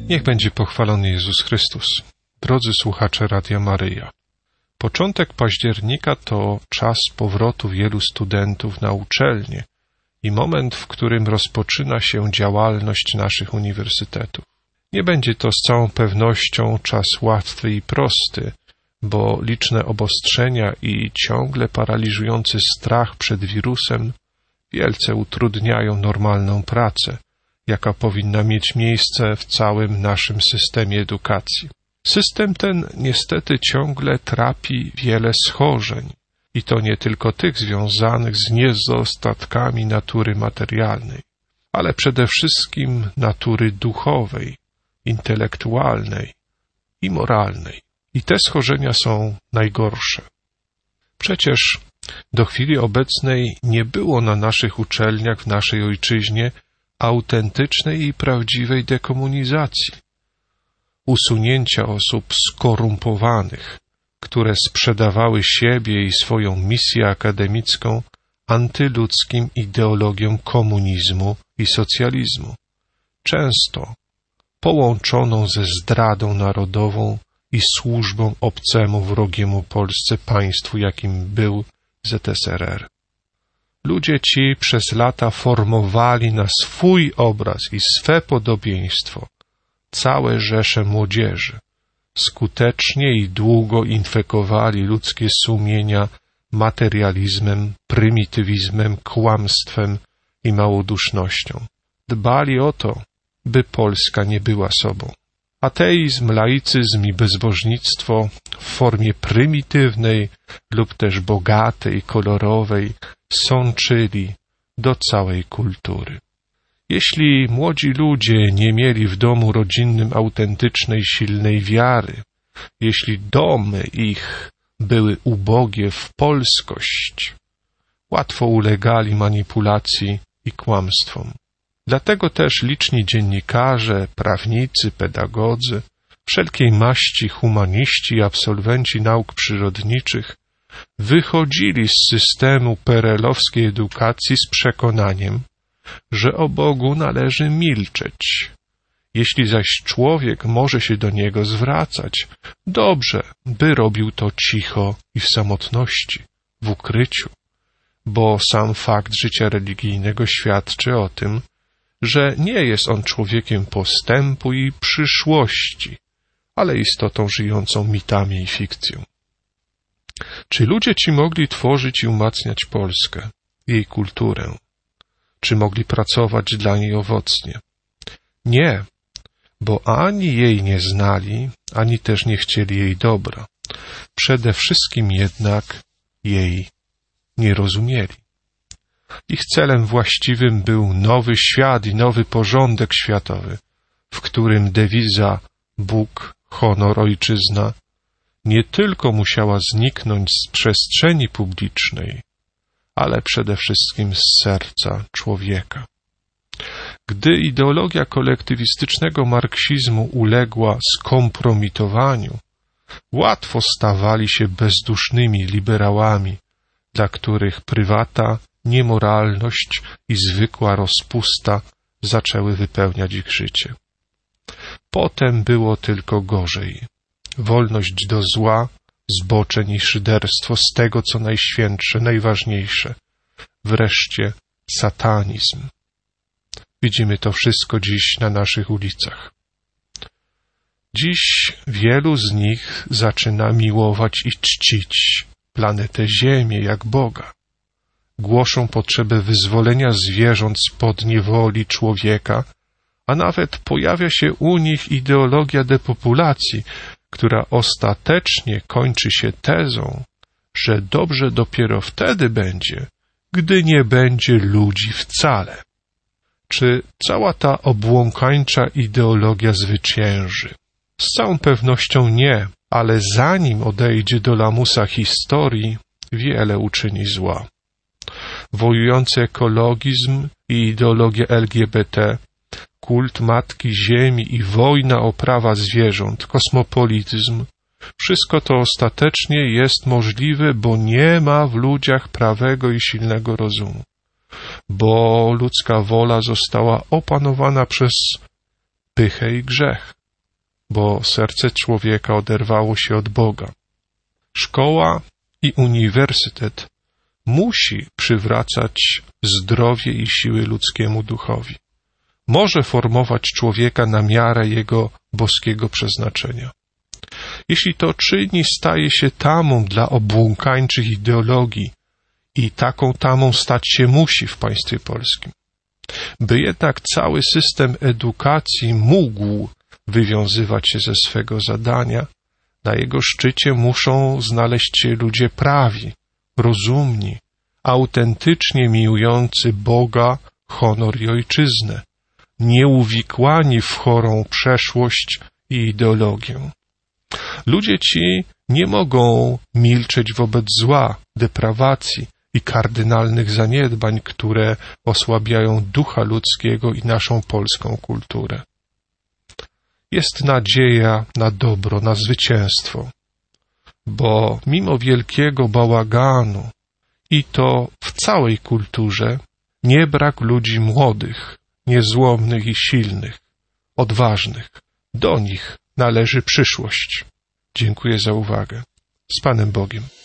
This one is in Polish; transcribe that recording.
Niech będzie pochwalony Jezus Chrystus. Drodzy słuchacze Radia Maryja, początek października to czas powrotu wielu studentów na uczelnię i moment, w którym rozpoczyna się działalność naszych uniwersytetów. Nie będzie to z całą pewnością czas łatwy i prosty, bo liczne obostrzenia i ciągle paraliżujący strach przed wirusem wielce utrudniają normalną pracę, jaka powinna mieć miejsce w całym naszym systemie edukacji. System ten niestety ciągle trapi wiele schorzeń i to nie tylko tych związanych z niedostatkami natury materialnej, ale przede wszystkim natury duchowej, intelektualnej i moralnej. I te schorzenia są najgorsze. Przecież do chwili obecnej nie było na naszych uczelniach w naszej ojczyźnie autentycznej i prawdziwej dekomunizacji, usunięcia osób skorumpowanych, które sprzedawały siebie i swoją misję akademicką antyludzkim ideologiom komunizmu i socjalizmu, często połączoną ze zdradą narodową i służbą obcemu, wrogiemu Polsce państwu, jakim był ZSRR. Ludzie ci przez lata formowali na swój obraz i swe podobieństwo całe rzesze młodzieży. Skutecznie i długo infekowali ludzkie sumienia materializmem, prymitywizmem, kłamstwem i małodusznością. Dbali o to, by Polska nie była sobą. Ateizm, laicyzm i bezbożnictwo w formie prymitywnej lub też bogatej, kolorowej sączyli do całej kultury. Jeśli młodzi ludzie nie mieli w domu rodzinnym autentycznej, silnej wiary, jeśli domy ich były ubogie w polskość, łatwo ulegali manipulacji i kłamstwom. Dlatego też liczni dziennikarze, prawnicy, pedagodzy, wszelkiej maści humaniści i absolwenci nauk przyrodniczych wychodzili z systemu perelowskiej edukacji z przekonaniem, że o Bogu należy milczeć. Jeśli zaś człowiek może się do Niego zwracać, dobrze, by robił to cicho i w samotności, w ukryciu, bo sam fakt życia religijnego świadczy o tym, że nie jest on człowiekiem postępu i przyszłości, ale istotą żyjącą mitami i fikcją. Czy ludzie ci mogli tworzyć i umacniać Polskę, jej kulturę? Czy mogli pracować dla niej owocnie? Nie, bo ani jej nie znali, ani też nie chcieli jej dobra. Przede wszystkim jednak jej nie rozumieli. Ich celem właściwym był nowy świat i nowy porządek światowy, w którym dewiza Bóg, honor, ojczyzna nie tylko musiała zniknąć z przestrzeni publicznej, ale przede wszystkim z serca człowieka. Gdy ideologia kolektywistycznego marksizmu uległa skompromitowaniu, łatwo stawali się bezdusznymi liberałami, dla których prywata, niemoralność i zwykła rozpusta zaczęły wypełniać ich życie. Potem było tylko gorzej. Wolność do zła, zboczeń i szyderstwo z tego, co najświętsze, najważniejsze. Wreszcie satanizm. Widzimy to wszystko dziś na naszych ulicach. Dziś wielu z nich zaczyna miłować i czcić planetę Ziemię jak Boga. Głoszą potrzebę wyzwolenia zwierząt spod niewoli człowieka, a nawet pojawia się u nich ideologia depopulacji, która ostatecznie kończy się tezą, że dobrze dopiero wtedy będzie, gdy nie będzie ludzi wcale. Czy cała ta obłąkańcza ideologia zwycięży? Z całą pewnością nie, ale zanim odejdzie do lamusa historii, wiele uczyni zła. Wojujący ekologizm i ideologia LGBT, kult Matki Ziemi i wojna o prawa zwierząt, kosmopolityzm, wszystko to ostatecznie jest możliwe, bo nie ma w ludziach prawego i silnego rozumu. Bo ludzka wola została opanowana przez pychę i grzech, bo serce człowieka oderwało się od Boga. Szkoła i uniwersytet musi przywracać zdrowie i siły ludzkiemu duchowi. Może formować człowieka na miarę jego boskiego przeznaczenia. Jeśli to czyni, staje się tamą dla obłąkańczych ideologii i taką tamą stać się musi w państwie polskim. By jednak cały system edukacji mógł wywiązywać się ze swego zadania, na jego szczycie muszą znaleźć się ludzie prawi, rozumni, autentycznie miłujący Boga, honor i ojczyznę, nieuwikłani w chorą przeszłość i ideologię. Ludzie ci nie mogą milczeć wobec zła, deprawacji i kardynalnych zaniedbań, które osłabiają ducha ludzkiego i naszą polską kulturę. Jest nadzieja na dobro, na zwycięstwo, bo mimo wielkiego bałaganu i to w całej kulturze nie brak ludzi młodych, niezłomnych i silnych, odważnych. Do nich należy przyszłość. Dziękuję za uwagę. Z Panem Bogiem.